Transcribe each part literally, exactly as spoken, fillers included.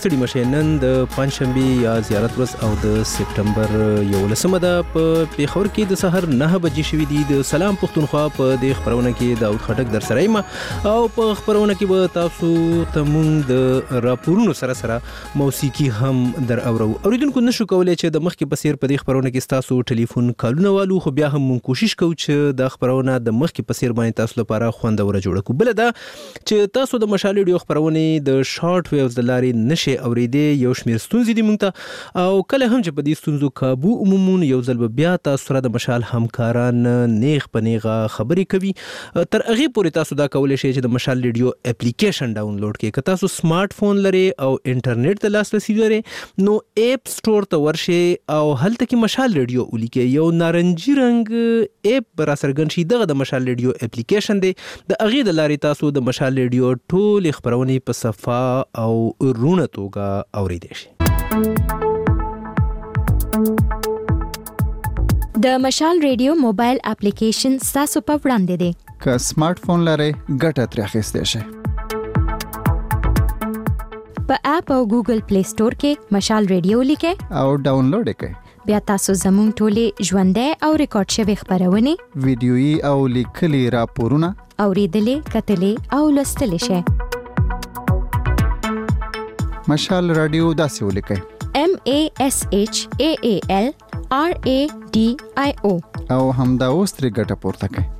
ستړي مشه. نن د پنځشنبه یا زیارت ورځ او د سپټمبر یولسمه ده. په پیښور کې د سحر نه بجې شوې دي. د سلام پښتونخوا په دې خبرونه کې داود خټک در سره یم او په خبرونه کې به تاسو ته مونږ د راپورونو سره سره موسیقي هم در اورو. اوریدونکو نشو کولای چې د مخکې په سیر په دې خبرونه کې تاسو ټلیفون کالونه والو، خو بیا هم مونږ کوشش کوو چې د خبرونه د مخکې په سیر باندې تاسو لپاره خوندوره جوړه کړو. بل دا چې تاسو د مشال ریډیو خبرونه د شارټ ویوز د لارې نشي اوریدې. یو شمیر ستونزې دي مونږ ته او کله هم چې په دې ستونزو کابو عمومون یو ځل بیا تاسو سره د مشال همکاران نیغ په نیغه خبرې کوي. تر هغه پورې تاسو دا کولای شئ چې د مشال ریډیو اپلیکیشن ډاونلوډ کړئ. که تاسو سمارټ فون لرئ او انټرنیټ ته لاسرسي لرئ نو اپ سٹور ته ورشئ او هلته کې مشال ریډیو ولیکئ. یو نارنجي رنګ اپ را څرګند شي، دغه د مشال ریډیو اپلیکیشن دی. د هغې د لارې تاسو د مشال ریډیو ټولې خبرونې په صفا او رونه توګه اوریدئ شئ. د مشال ریډیو موبایل اپلیکیشن ستاسو په وړاندې دی. که سمارټ فون لرئ ګټه ترې اخیستی شئ. په اپ او ګوګل پلی سٹور کې مشال ریډیو لیکئ او ډاونلوډ یې کړئ. بیا تاسو زموږ ټولې ژوندۍ او ریکارډ شوې خبرونه، ویډیويي او لیکلي راپورونه اوریدلې، کتلې او لوستلې شئ. مشال رادیو داسې ولیکئ: M A S H A A L R A D I O او همدا اوس ترې ګټه پورته کړئ.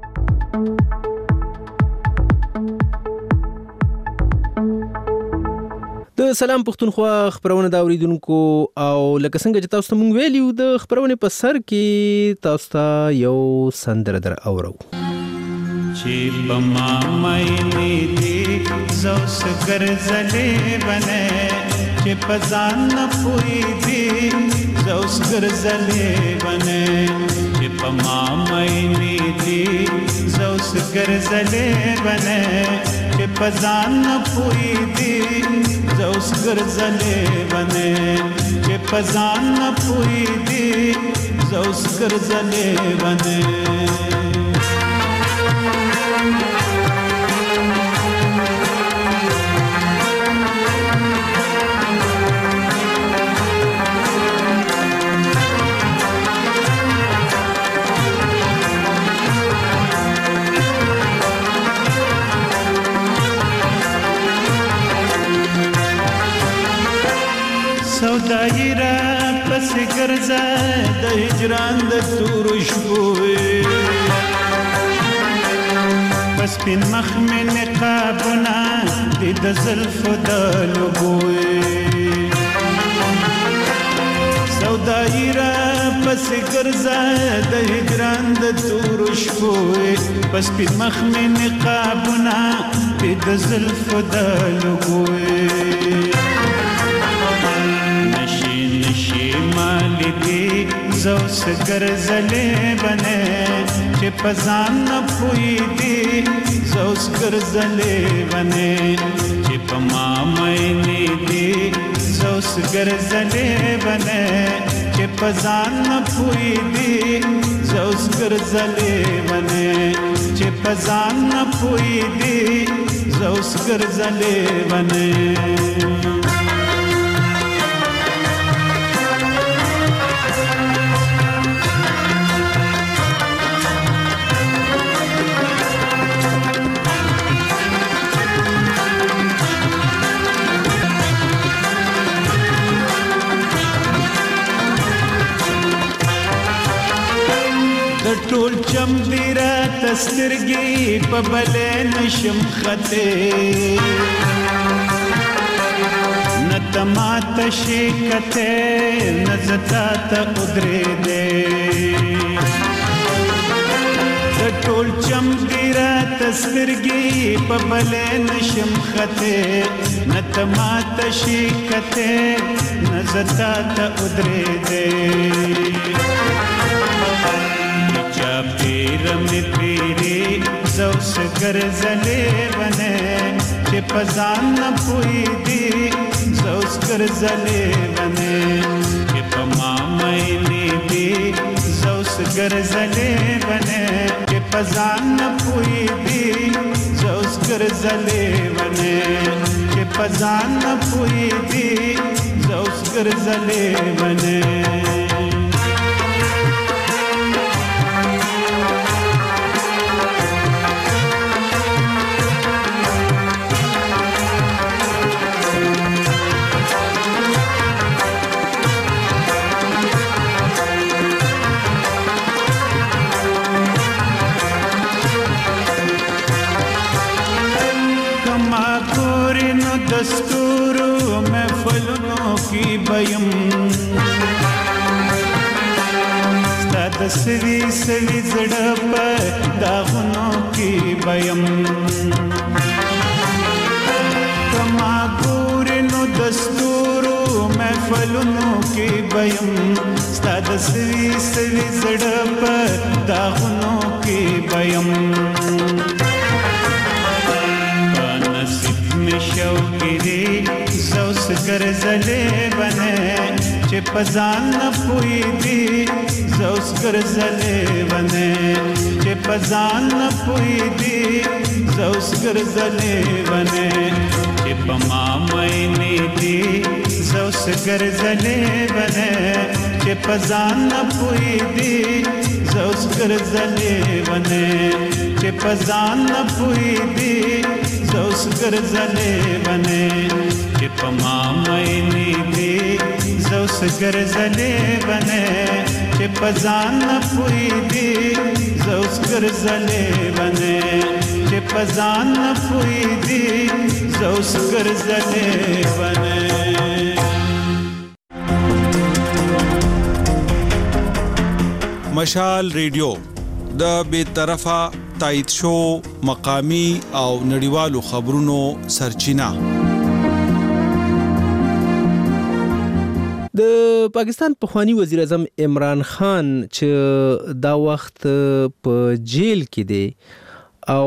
د سلام پښتونخوا خبرونه دا اوریدونکو او لکه څنګه چې تاسو ته مونږ ویلیو د خبرونه په سر کې تاسو ته یو سندره در اورو. چې په ما مینې دې زوس ګرځلې بنې، چې په ځان نه پوهېږي زوس ګرځلې بنې، چې په ما مینې دې زوس ګرځلې بنې، چې په ځان نه پوهېږي زوس ګرځلې بنې، چې په ځان نه پوهېږي زوس ګرځلې بنې. سودايي را پسې ګرځه د هجران د تورو شپو، پس پین مخ مې نقابونه دي د زلفو د لوګو. سودايي را پسې ګرځه د هجران د تورو شپو، پس پین مخ مې نقابونه دي د زلفو د لوګو. زوس ګرځلې بنې، چې په ځان نه پوهېږي زوس ګرځلې بنې، چې په ما مینې دې زوس ګرځلې بنې، چې په ځان نه پوهېږي زوس ګرځلې بنې، چې په ځان نه پوهېږي زوس ګرځلې بنې. ټول چم دی را تسترګي په بلې نشم خته، نه تمات شي کته نه زتا ته ودرې دې. ټول چم دی را تسترګي په بلې نشم خته، نه تمات شي کته نه زتا ته ودرې دې. پیرم پیری زوس ګرځلې بنې، چې په ځان نه پوهېږي زوس ګرځلې بنې، چې په ما مینې دې زوس ګرځلې بنې، چې په ځان نه پوهېږي زوس ګرځلې بنې، چې چې پزان پوي دي زوس ګرځلې ونه دستورو محفلونو کی بیم ستا د سوي سوي زړه په داغونو کی بیم کما ګورې نو دستورو محفلونو کی بیم ستا د سوي سوي زړه په داغونو کی بیم شوقی دی زوس ګرځلې ونه چې پزان نه پوي دي زوس ګرځلې ونه چې پزان نه پوي دي زوس ګرځلې ونه چې پما مې دي زوس ګرځلې ونه چې پزان نه پوي دي زوس ګرځلې ونه چې پزان نه پوي دي زوس ګرځلې ونه چې پما مې دي زوس ګرځلې ونه چې پزان نه پوي دي زوس ګرځلې ونه چې پزان نه پوي دي زوس ګرځلې ونه مشال ریډیو د بے طرفه تایید شو مقامی او نړیوالو خبرونو سرچینه د پاکستان پخوانی وزیر اعظم عمران خان چې دا وخت په جیل کې دی او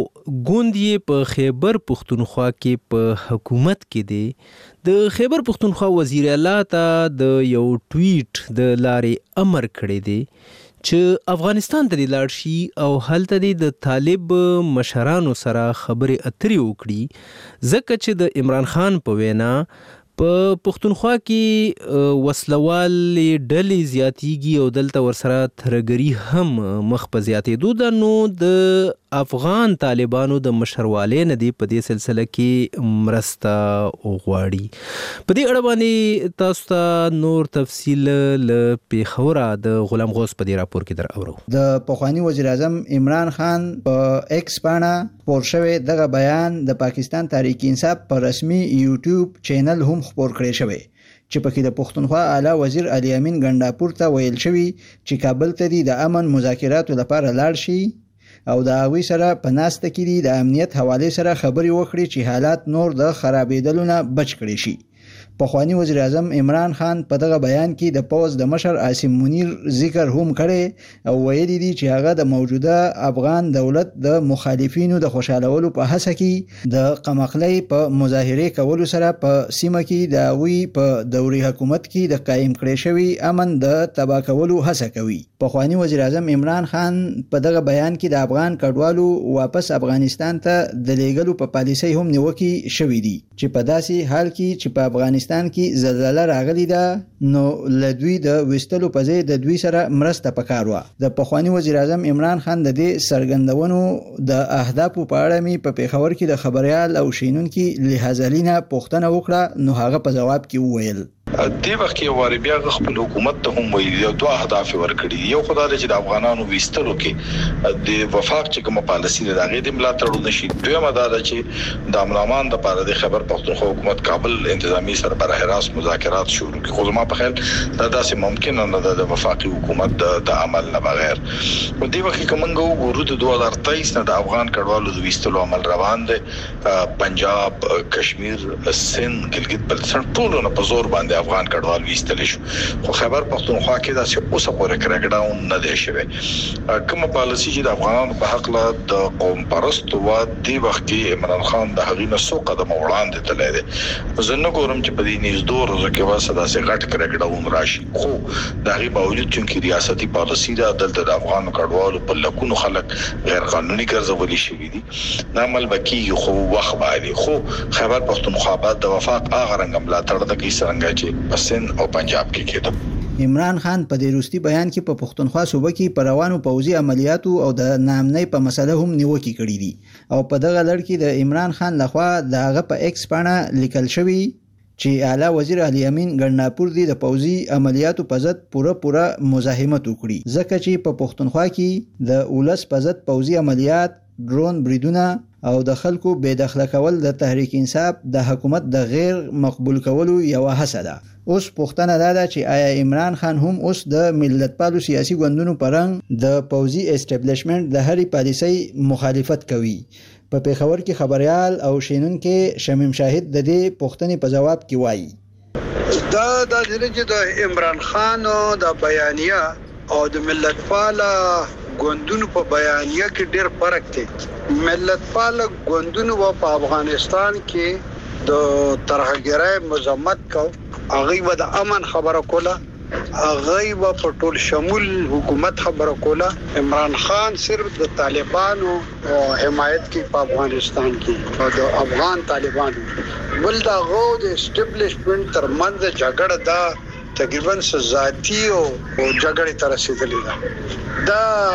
ګوندې په خیبر پختونخوا کې په حکومت کې دی د خیبر پختونخوا وزیر اعلی ته د یو ټویټ د لارې امر کړی دی چې افغانستان ته لاړ شي او هلته د طالب مشرانو سره خبرې اترې وکړي ځکه چې د عمران خان په وینا په پختونخوا کې وسلوال ډلې زیاتېږي او دلته ورسره ترهګري هم مخ په زیاتېدو ده نو د افغان طالبانو د مشروالۍ نه دی په دې سلسله کې مرسته غواړي. په دې اړه باندې تاسو ته نور تفصیل له پیښوره د غلام غوث په دې راپور کې در اورو. د پخوانی وزیر اعظم عمران خان په ایکس باندې خپور شوی دغه بیان د پاکستان تحریک انصاف په رسمي یوټیوب چینل هم خپور کړی شوی چې پکې د پښتونخوا اعلی وزیر علي امین ګنداپور ته ویل شوی چې کابل ته د امن مذاکراتو لپاره لاړ شي او د هغوی سره په ناسته کې د امنیت حوالې سره خبرې وکړي چې حالات نور د خرابېدلو نه بچ کړي شي. پخوانی وزیر اعظم عمران خان په دغه بیان کې د پوز د مشر عاصم منیر ذکر هم کړي او ویلي دي چې هغه د موجوده افغان دولت د مخالفینو د خوشالولو په هڅه کې د قمقلۍ په مظاهره کولو سره په سیمه کې د وی په دوري حکومت کې د قائم کړي شوی امن د تبا کولو هڅه کوي. پخوانی وزیر اعظم عمران خان په دغه بیان کې د افغان کډوالو واپس افغانستان ته د لیږلو په پالیسۍ هم نیوکې شوې دي چې په داسې حال کې چې په افغانستان کې زلزلہ راغلی ده نو لدوی د وستلو په ځای د دوی سره مرسته پکار و. د پخوانی وزیر اعظم عمران خان د دې سرګندونو د اهدافو په اړه می په پیښور کې د خبريال او شینونکو لحاظلینا پوښتنه وکړه نو هغه په جواب کې وویل دی وخت کې واره بیا خپل حکومت ته هم ویل یو دوه اهداف ورکړي یو خدای چې د افغانانو وستلو کې د وفاق چې کوم پالیسي د هغه د ملاتړ نشي دویمه دا ده چې د امنامان د لپاره د خبر پښتونخوا حکومت کابل انتظامی سربراهی راس مذاکرات شروع کړي خو زما په خیال دا داسې ممکن نه ده د وفاقي حکومت د عمل نه بغیر په دې وخت کې کومنګو ګورو د دوه هزار تیئیس نه د افغان کډوالو د وستلو عمل روان دی. پنجاب، کشمیر، سند، ګلګت بلتستان ټول نه په زور باندې افغان کډوال ویستل شو خو خیبر پختونخوا کې دا څه اوسه پورې کراکډاون نه دی شوی کوم پالیسي چې د افغانانو په حق له د قوم پرست و دی وخت کې عمران خان د هغې نه څو قدم وړاندې تللی دی زه نه ګورم چې په دې نږدې ورځو کې واسه داسې غټ کراکډاون راشي خو د هغې باوجود چې ریاستي پالیسي دا دلته د افغان کډوالو په لکونو خلک غیر قانوني ګرځولي شوي دي دا عمل بکیږي خو وخت باندې خو خیبر پختونخوا بعد د وفاق هغه رنګ ملاتړ د کی څنګه چې په سند او پنجاب کې کېده عمران خان په دې روستي بیان کې په پښتونخوا صوبه کې پر روانو پوځي عملیاتو او د نامنۍ په مسله هم نیوکې کړې دي او په دغه لړ کې د عمران خان لخوا دغه په ایکس باندې لیکل شوی چې اعلی وزیر علي امین ګڼاپور دی د پوځي عملیاتو په ضد پوره پوره مزاحمت وکړي ځکه چې په پښتونخوا کې د اولس په ضد پوځي عملیات ډرون بریدونه او د خلکو بے دخله کول د تحریک انصاف د حکومت د غیر مقبول کولو یو هڅه ده اوس پوښتنه دا ده چې آیا عمران خان هم اوس د ملت پالو سیاسي ګوندونو پرنګ د پوځي اسټابلیشمنت د هرې پالیسۍ مخالفت کوي په پیښور کې خبريال او شینون کې شمیم شاهد د دې پوښتنې په جواب کې وایي دا د چې د عمران خان د بیانیه او د ملت پاله ګوندونو په بیانیه کې ډېر فرق دی ملت پاله ګوندونو په افغانستان کې د ترهګرۍ مذمت کو هغه به د امن خبره کوله هغه به په ټول شمول حکومت خبره کوله عمران خان صرف د طالبانو حمایت کې په افغانستان کې او د افغان طالبانو بل دا غو د اسټابلیشمنت ترمنځ جګړه دا تقریبا ذاتی او جګړې تر رسیدلې ده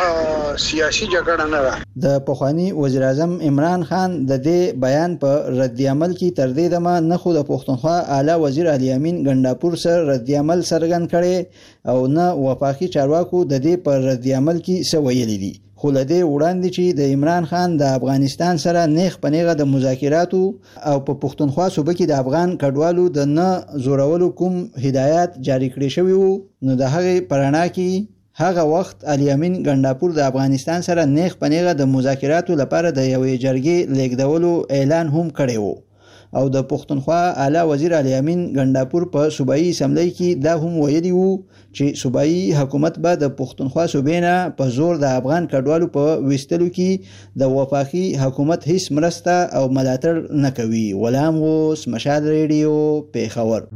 دا سیاسي جګړه نه ده د پخوانی وزیر اعظم عمران خان د دې بیان په رد عمل کې تر دې دمه نه خو د پښتونخوا اعلی وزیر علي امین ګڼاپور سره رد عمل څرګند کړي او نه وفاقي چارواکو د دې پر رد عمل کې څه ویلي دي خو لدې وړاندې چې د عمران خان د افغانستان سره نیغ پنیغه د مذاکراتو او په پښتونخوا صوبه کې د افغان کډوالو د نه زورولو کوم هدایت جاری کړی شوی وو نو د هغې پرانا کې هغه وخت علي امین ګڼاپور د افغانستان سره نیغ پنیغه د مذاکراتو لپاره د یوې جرګې لیږدولو اعلان هم کړی وو او د پښتونخوا اعلی وزیر علي امین ګڼاپور په صوبایي اسمبلی کې دا هم ویلي وو چې صوبایي حکومت به د پښتونخوا صوبې نه په زور د افغان کډوالو په ویستلو کې د وفاقي حکومت هیڅ مرسته او ملاتړ نه کوي غلام غوث مشال ریډیو پیښور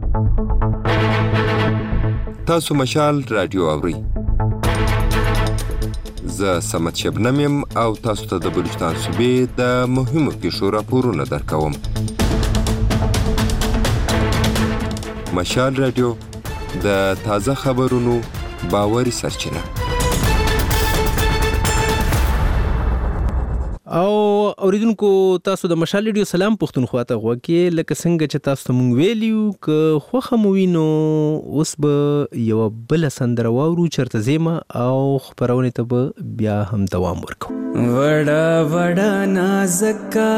تاسو مشال رادیو اورئ زه سمت شبنم یم او تاسو ته د بلوچستان صوبې د مهمو پیښو راپورونه درکوم مشال رادیو د تازه خبرونو باوري سرچینه او اوریدونکو تاسو د مشال ریډیو سلام پښتونخوا ته غوږی لکه څنګه چې تاسو ته مونږ ویلیو که خوښه مو وي نو اوس به یوه بله سندره واورو چېرته ځیمه او خپرونې ته به بیا هم دوام ورکو وړه وړه نازکه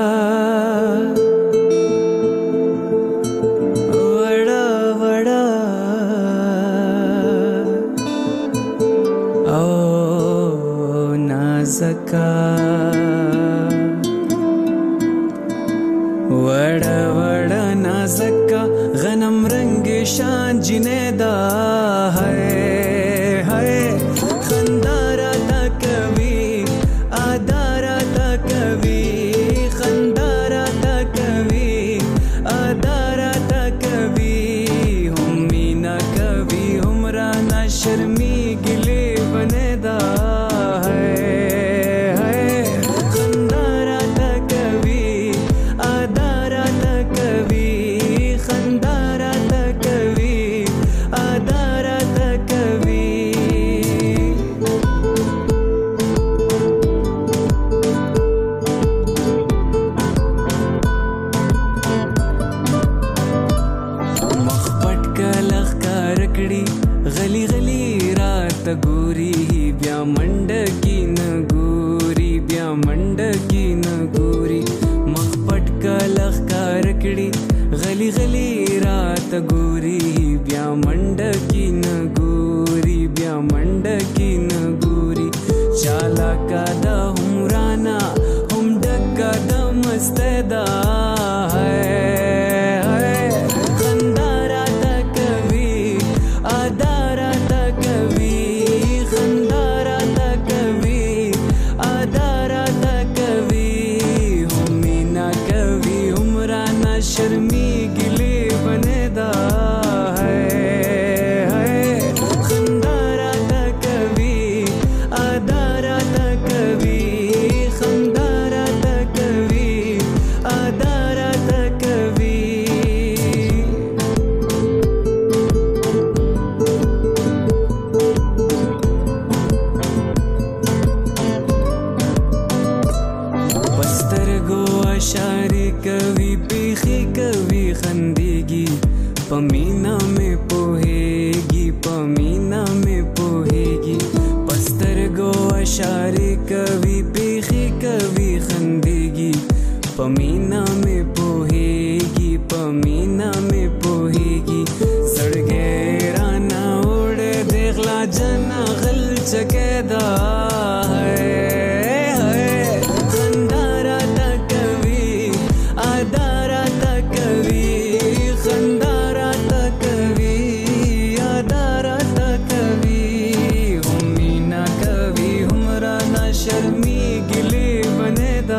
وړه وړه او نازکه وړه وړه نازکه غنم رنگ شان جنیدا ہے ہے خندارا تا کوي ادارا تا کوي خندارا تا کوي ادارا تا کوي هم مینا کوي هم رانا شرمی گلی بنیدا غلی غلی رات ګوري بیا منډه کی نه ګوري بیا منډه کی نه ګوري چالا کا د عمرانا هم ډکا د مستدا ہے خندارا تک इशारे कभी पेखी कभी खंदेगी पमीना में पोहेगी पमीना में पोहेगी सड़गे राना उड़े देखला जना गल चकेदा है खंदारा था कभी आदारा था कभी खंदारा था कभी आदारा था कभी हुमीना कभी हमरा ना शर्मी गिले बनेदा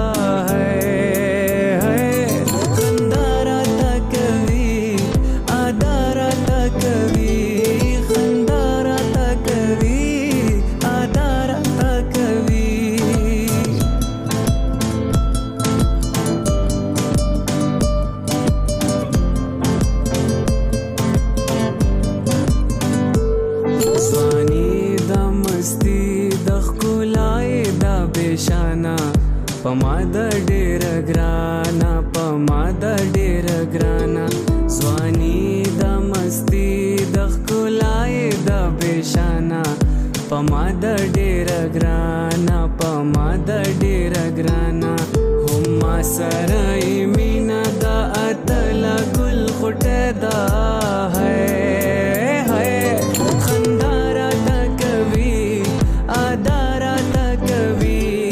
पमादा डेर ग्राना पमादा डेर ग्राना स्वानी दा मस्ती द खुलाए दा बेशाना पमादा डेर ग्राना पमादा डेर ग्राना हुम्मा सराई मीना दा अतला गुल खुटेदा है है खंदारा दा कभी आदारा दा कभी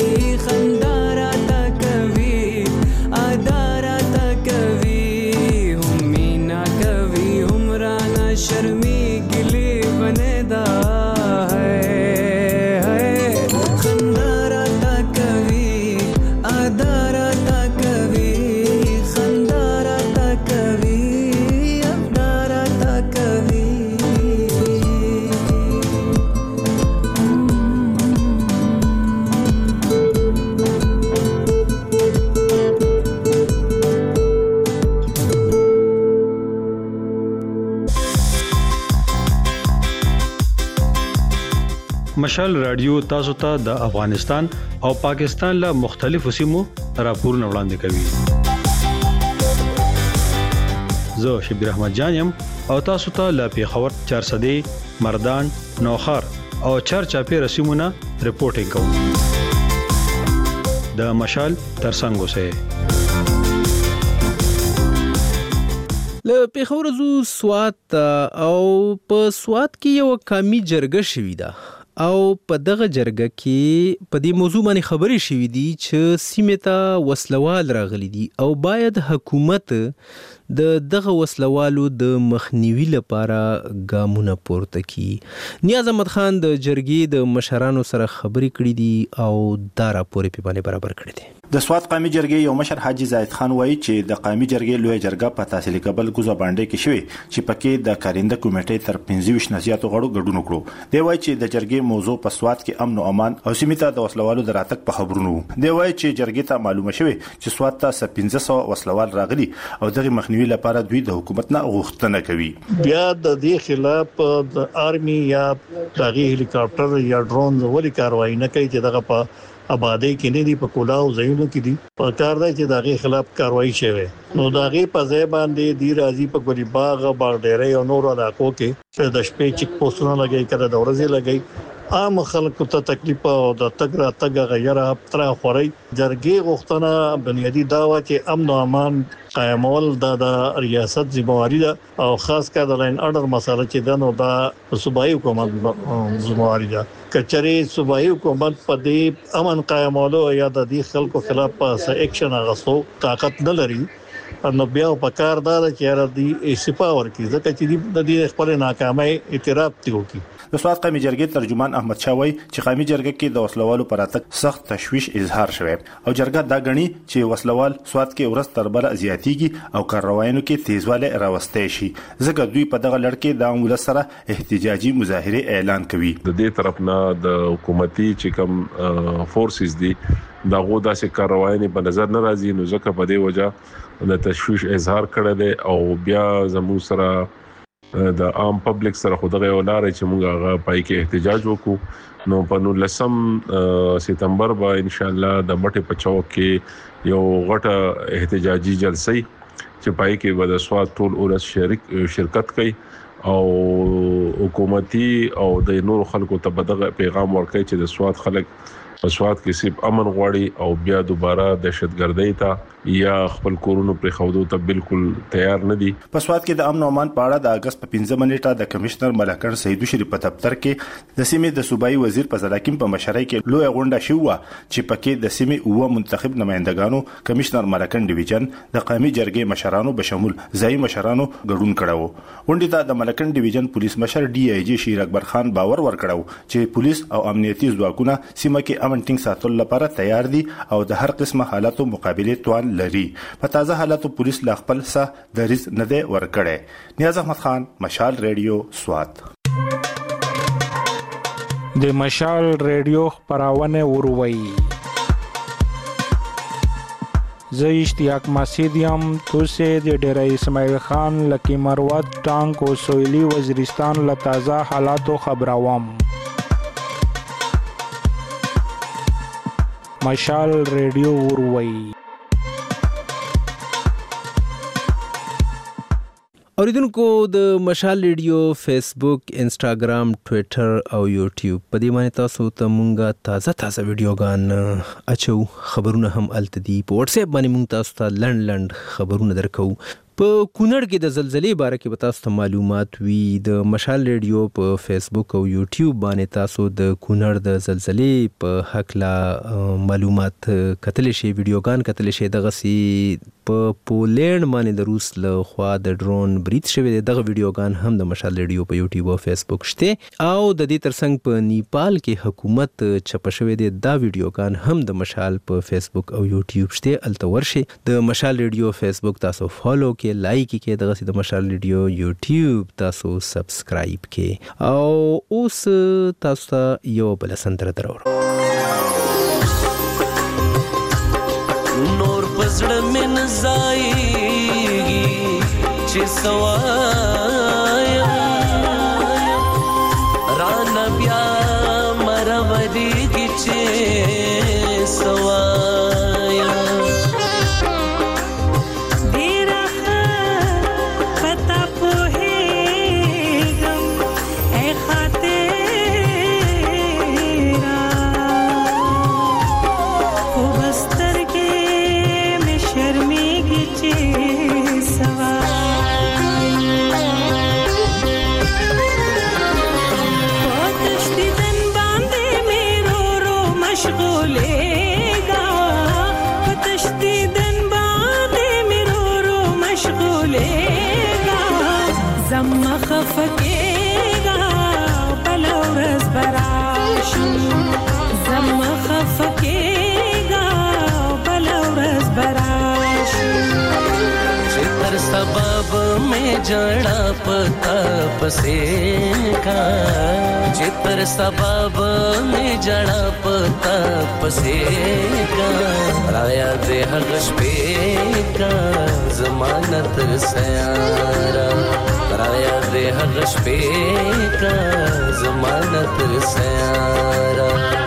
शर्मी गिले बनेदा है है खंदारा था कभी आदारा था कभी खंदारा था कभी आदारा था कभी مشال رادیو تاسو ته د افغانستان او پاکستان له مختلفو سیمو راپورونه وړاندې کوي. زه شبیر احمد جانم او تاسو ته له پیښور چارسدې مردان نوخار او چارچاپې رسیمونه رپورټینګ کوم. د مشال ترڅنګ اوسئ. له پیښور زو سوات او په سوات کې یو قومي جرګه شوې ده او په دغه جرګه کې په دې موضوع باندې خبرې شوې دي چې سیمه ته وسلوال راغلي دي او باید حکومت د دغه وسلوالو د مخنیوي لپاره ګامونه پورته کړي. نیاز احمد خان د جرګې د مشرانو سره خبرې کړې دي او دا راپور په باندې برابر کړی دی. د سوات قومي جرګې یو مشر حاجی زاید خان وایي چې د قومي جرګې لوی جرګه په تحصیل کبل ګوزه باندې کې شوی چې پکې د کارنده کمیټې تر پنځه ویشت نزیاتو غړو ګډون وکړو. دی وایي چې د جرګې موضوع په سوات کې امن او امان او سیمه ته د وسلوالو د راتګ په خبرونو. دی وایي چې جرګې ته معلومه شوی چې سوات ته پنځه سوه وسلوال راغلي او دغه مخنیوي لپاره دوی د حکومت نه غوښتنه کوي. بیا د دې خلاف د آرمي یا د هلیکاپټر یا ډرون ولې کاروایی نه کوي چې دغه په آبادی کې نه دی په کولاو ځایونو کې دی په کار دی چې دغه خلاف کاروایی شوه. نو دغه په ځای باندې دی راځي په ګوري باغ باغ او نور علاقو کې چې د شپې چیک پوسټونه لګي کړه د ورځې لګي عام خلکو ته تکلیف او د تګ را تګ غیره تر خوري. جرګې غوښتنه بنیادی دا و چې امن او امان قائمول د ریاست ذمہواری ده او خاص کر د لاین اورډر مسله چې دنو دا صوبایي حکومت ذمہواری ده. کچري صوبایي حکومت په دې امن قائمولو یا د دې خلکو خلاف په اکشن غوښتو طاقت نه لري. نو بیا په کار دا چې را دي استفاور کی ځکه چې د دې خپل ناکامۍ اعتراف دی وکي. د سوات قومي جرګې ترجمان احمد شاه وایي چې قومي جرګه کې د وسلوالو پر اتک سخت تشويش اظهار شوی او جرګه دا غني چې وسلوال سوات کې ورځ تر بل زیاتیږي او کاروایانو کې تیزواله راوستي شي. ځکه دوی په دغه لړ کې د عمل سره احتجاجي مظاهره اعلان کوي. د دې طرف نه د حکومتي چې کوم فورسز دي دا غو داسې کاروایي په نظر نه راځي نو ځکه په دې وجه د تشويش اظهار کړی دی او بیا زمو سره د عام پبلک سره خدای ولاره چې موږ هغه پای کې احتجاج وکړو. نو په نو لسم سپتمبر به ان شاء الله د مټه پچاو کې یو غټه احتجاجي جلسه چې پای کې به د سوات ټول اورس شریک شرکت کوي او حکومتي او د نور خلکو ته بدغه پیغام ورکړي چې د سواد خلک په سواد کې سیب امن غواړي او بیا دوباره دهشتګردۍ ته یا خپل کورونو پر خوندو ته بالکل تیار نه دي. په سواد کې د امن او امان په اړه د اگست په پنځمه نیټه د کمشنر ملکن سیدو شریف په دفتر کې د سیمې د صوبایي وزیر په ځلاکیم په مشرۍ کې لوی غونډه شوه چې پکې د سیمې اوه منتخب نمائندګانو کمشنر ملکن ډیویژن د قومي جرګې مشرانو بشمول ځای مشرانو ګډون کړو. غونډې ته د ملکن ډیویژن پولیس مشر ډي آی جی شیر اکبر خان باور ورکړو چې پولیس او امنیتي ځواکونه سیمه کې امن ټینګ ساتلو لپاره تیار دي او د هر قسمه حالاتو مقابله توان لري. په تازه حالاتو پولیس لا خپل سه دریز نه دی ورکړی. نیاز احمد خان، مشال ریډیو، سوات. د مشال ریډیو خبرونه وروي. زه اشتیاق مسیدیم توسه د ډیری اسماعیل خان لکی مروت ټانک او سویلی وزیرستان له تازه حالاتو خبروم. مشال ریډیو وروي. اوریدونکو د مشال ریډیو فیسبوک، انسټاګرام، ټوئیټر او یوټیوب په دې باندې تاسو ته مونږه تازه تازه ویډیوګان اچو. خبرونه هم الته دي. په واتس اپ باندې مونږ تاسو ته لند لند خبرونه درکو. په کونړ کې د زلزلې باره کې به تاسو ته معلومات وي. د مشال ریډیو په فیسبوک او یوټیوب باندې تاسو د کونړ د زلزلې په حق لا معلومات کتلی شي، ویډیوګان کتلی شي. دغه سي په پولینډ باندې د روس له خوا د ډرون برید شوی دی. دغه ویډیوګان هم د مشال ریډیو په یوټیوب او فیسبوک شته. او د دې ترڅنګ په نیپال کې حکومت چپ شوی دی. دا ویډیوګان هم د مشال په فیسبوک او یوټیوب شته. الته ورشي د مشال ریډیو فیسبوک تاسو فالو کې، لایک کې، دغه سي د مشال ریډیو یوټیوب تاسو سبسکرایب کې. او اوس تاسو ته یو بل سندره درو. نور پزړه من زایږي چې سوایا ران بیا مرودي چې سوایا خفقېږه بل ورځ به راشي. زما خفقېږه بل ورځ به راشي. چې تر سبب مې جړه پتا پسې کا، چې تر سبب مې جړه پتا پسې کا. رایا دې هغه شپې کا ضمانت سیارا. رایا دې هغه شپې کا ضمانت سیارا.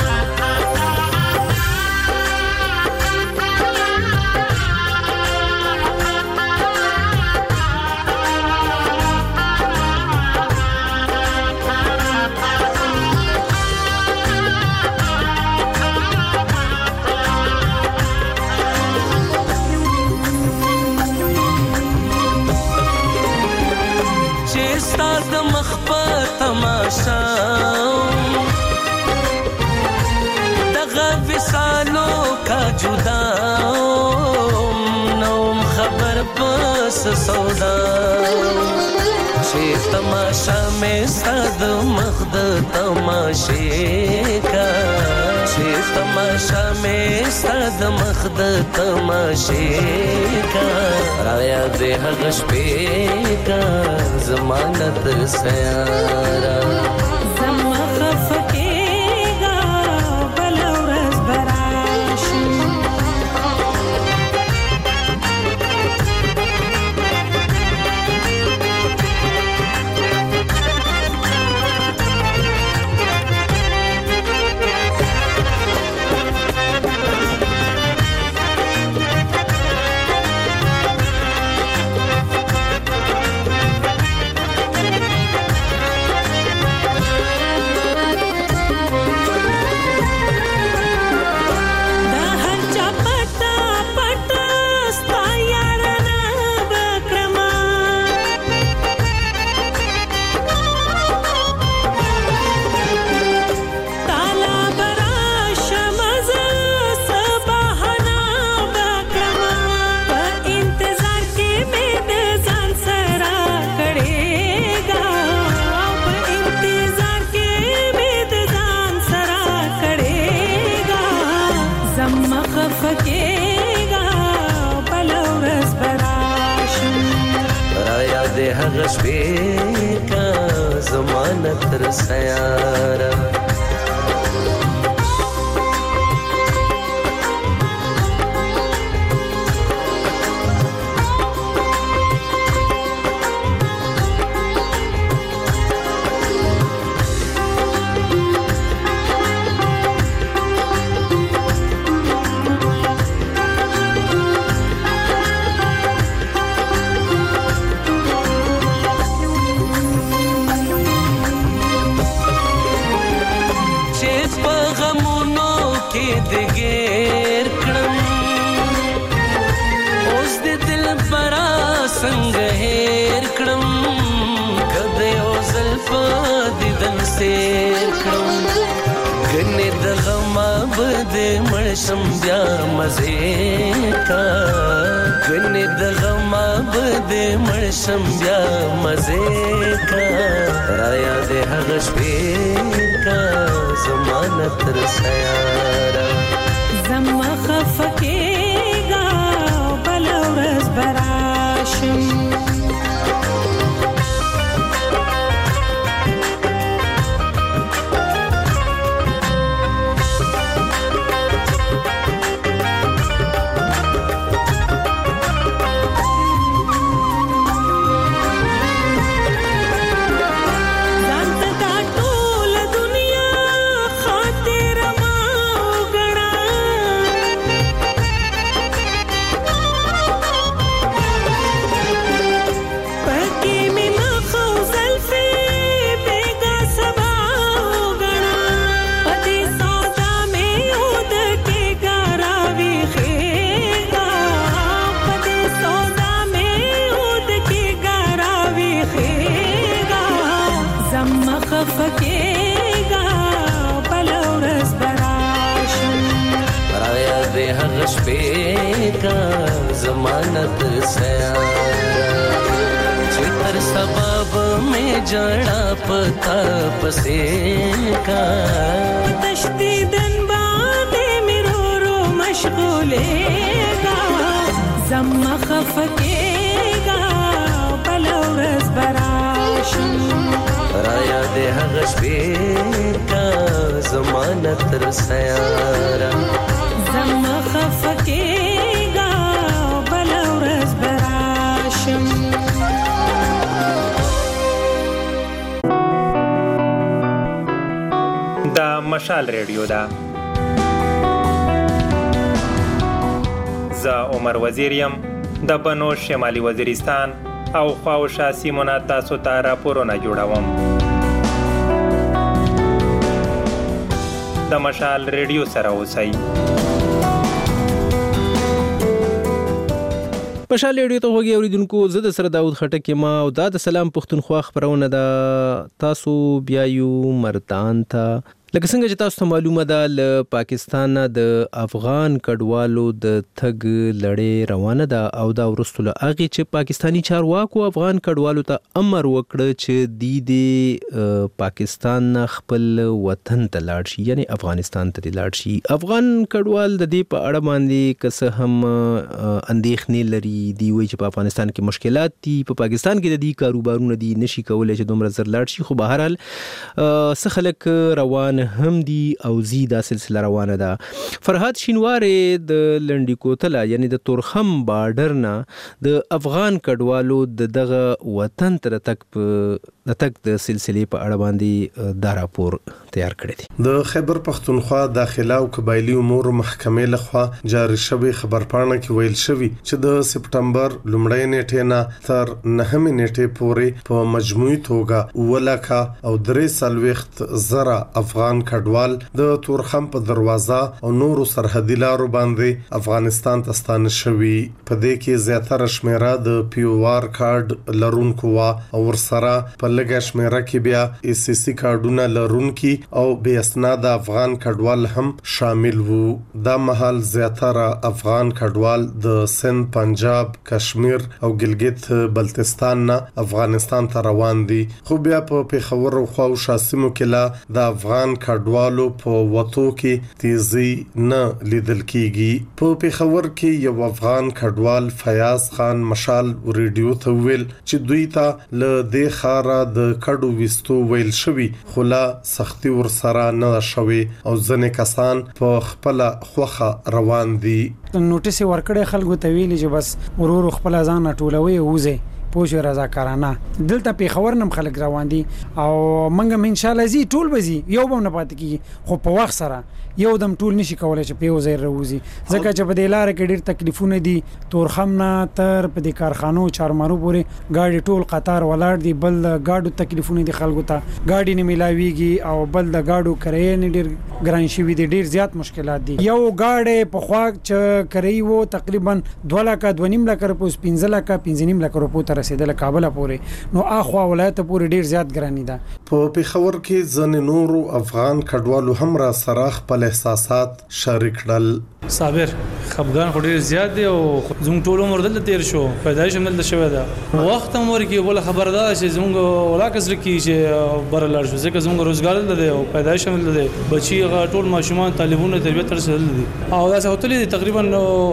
دغه وسالو کا جدا نوم خبر پس سودا. چې تماشا مې صد مخد تماشې کا، چې تماشا مې صد مخد تماشې کا. رایا دې هغه شپې کا ضمانت سیارا. زما خفقېږه بل ورځ به راشي. غشبې کا زمانه تر سیاره دګیر کړم اوس د دل برا څنګه هېر کړم کده یو زلف دیدن سیر کړم ګنې د غم بد مړشم بیا مزې کا ګنې د غم بد مړشم بیا مزې کا رایا دې هغه شپې کا زمانه تر سیاره زما خفکیگا بل ورځ براشم ضمانت سیارا چې تر سبب میں جڑا پتا پسے کا تشدیدن باندې میرو رو مشغولے گا زما خفکیگا بل ورځ براشم رایا دې هغه شپې کا ضمانت سیارا زما خفکیگا بل ورځ براشم دا مشال ریډیو دا زه عمر وزیریم د بنو شمالي وزیرستان او خواوشا سیمونه تاسو ته راپورونه جوړوم د مشال ریډیو سره اوسئ مشال ریډیو ته وګورئ اوریدونکو زه د سره داوود خټک ما او دا د سلام پښتونخوا خبرونه ده تاسو بیا یو مردان ته لکه څنګه چې تاسو ته معلومه ده ل پاکستان د افغان کډوالو د تګ لړۍ روانه ده او دا ورستو له هغې چې پاکستانی چارواکو افغان کډوالو ته امر وکړه چې دی د پاکستان نه خپل وطن ته لاړ شي یعنی افغانستان ته لاړ شي افغان کډوال د دې په اړه باندې که څه هم اندېښنې لري دی وایي چې په افغانستان کې مشکلات دي په پاکستان کې د دې کاروبارونه دي نشي کولی چې دومره زر لاړ شي خو بهرحال څه خلک روان هم دي او زی دا سلسله روانه ده فرهاد شینواری د لنډی کوتله یعنی د تورخم بارډر نه د افغان کډوالو د دغه وطن تر تک د تک د سلسله په اړه باندې دا راپور تیار کړی دی د خیبر پختونخوا داخله او قبایلی امور محکمې لخوا جاری شوی خبرپاڼه کې ویل شوی چې د سپټمبر لومړۍ نیټې نه تر نهمې نیټې پورې په مجموعي توګه ولکه او درې سلويخت زره افغان کډوال د تورخم په دروازه او نورو سرحدي لارو باندې افغانستان ته ستانه شوی په دې کې زیاتره شمیره د پیوار کارت لرونکو او ورسره په لږه شمیره کې بیا ای سی سی کارډونه لرونکي او بې اسناد افغان کډوال هم شامل وو دا مهال زیاتره افغان کډوال د سند پنجاب کشمیر او ګلګت بلتستان نه افغانستان ته روان دي خو بیا په پیښور او خواوشا سیمو کې لا د افغان افغان کډوالو په وټو کې تیزی نه لیدل کیږي. په پیښور کې یو افغان کډوال فیاض خان مشال ریډیو ته ویل چې دوی ته ل دې خارا د کډو وستو ویل شوی خلا سختي ور سره نه شوی او ځنې کسان په خپل خوخه روان دي. نوټیس ورکړې خلکو ته ویلي چې بس ورور خپل ځان ټولوي وځي پوه رضاکارانه دلته پیښور نم خلک روان دي او منګم ان شاء الله زی ټول بزي یو به نه پات کی خو په وخت سره یو دم ټول نشي کولای چې په وزیر روزي ځکه چې په دلاره کې ډیر تکلیفونه دي تورخم نه تر په دې کارخانو چارمارو پورې گاډي ټول قطار ولاړ دي بل گاډو تکلیفونه دي خلکو ته گاډي نه ملاويږي او بل د گاډو کرای نه ډیر ګران شي وي ډیر زیات مشکلات دي. یو گاډي په خوا چې کرای وو تقریبا دوه لک دوه نیم لک روپو پنځه لک پنځه نیم لک روپو تر رسیدل کابل پورې نو اخوا ولایت پورې ډیر زیات ګرانی ده. په پیښور کې ځنې نورو افغان کډوالو هم را سره خپل احساسات شریک کړل. صابر خفګان خو ډیر زیات دی او زموږ ټول عمر دلته تیر شو پیدایش هم دلته شوی ده وخت هم ورکی ولا خبردار چې زموږ ولاکس رکی چې بر لار شو ځکه زموږ روزګار دلته دی او پیدایش هم دلته دی بچي ټول ماشومان طالبونه تربیت تر سره دي او دا څه هوتلې دي تقریبا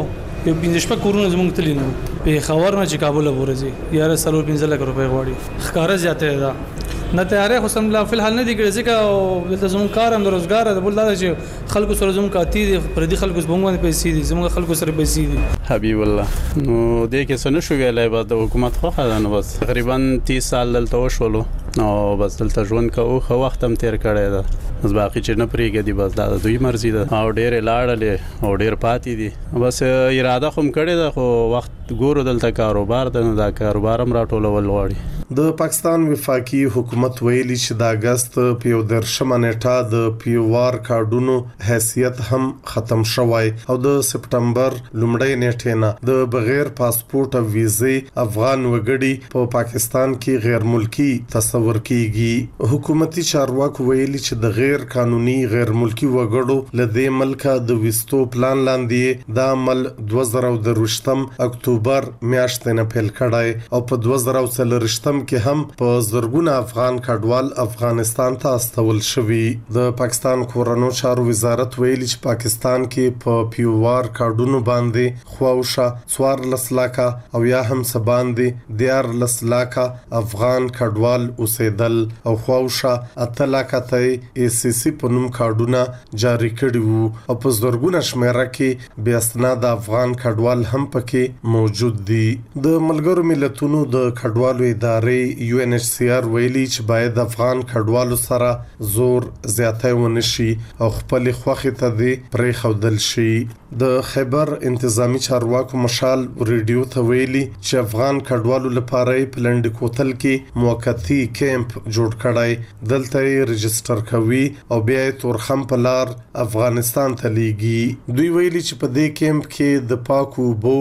یو پنځه شپږ کورونه زموږ تللی نو په خبر نه چې کابل پورې یاره سلو پنځه لک روپۍ غواړي ښکارا زیاته ده نه تیارې خو سم لا فلحال نه دي کړی ځکه دلته زموږ کار هم د روزګار د بل دا چې خلکو سره زموږ کاتی دي پر دې خلکو زموږ باندې پیسې دي زموږ خلکو سره پیسې دي. حبیب الله نو دې کې څه نشو ویلای بعد د حکومت خو خدانه بس تقریبا تیس سال دلته وشولو نو بس دلته ژوند کوو خو وخت هم تیر کړی ده بس باقي چې نه پریږدي دي بس دا د دوی مرزي ده او ډېر لاړلې او ډېر پاتې دي بس اراده خو کړی ده خو وخت ګورو دلته کاروبار ده نو دا کاروبار هم راټولول غواړي. د پاکستان وفاقي حکومت ویلي چې د اگست په یو درشمه نیټه د پیوار کارډونو حیثیت هم ختم شوی او د سپټمبر لومړۍ نیټه نه د بغیر پاسپورت او ویزې افغان وګړي په پاکستان کې غیر ملکی تصور کیږي. حکومتي چارواکو ویلي چې د غیر قانوني غیر ملکی وګړو لدې ملکه د وستو پلان لاندې د عمل دوه زره دروشتم اکتوبر میاشتې نه پیل کړای او په دوه زره څلورشتم کې هم په زرګونه افغان کډوال افغانستان ته استول شوی. د پاکستان کورونو چارو وزارت ویلي چې پاکستان کې په پیوار کارډونو باندې خواوشه څوار لسلاکه او یا هم سباندې دیار لسلاکه افغان کډوال اوسېدل او خواوشه اتلاکه ته ای سی سی په نوم کارډونه جاری کړي وو او په زرګونه شمیره کې بیا اسناد افغان کډوال هم پکې موجود دي. د ملګرو ملتونو د کډوالو ادارې یو ان ایچ سی آر ویلي چې باید افغان کډوالو سره زور زیاتای ونشي او خپل خوخه ته دی پرې خودل شي. د خیبر انتظامی چارواکو مشال ریډیو ته ویلي چې افغان کډوالو لپاره په لند کوتل کې موقتی کیمپ جوړ کړای دلته ريجستره کوي او بیا تورخم په لار افغانستان ته لیږي. دوی ویلي چې په دې کیمپ کې د پاکو بو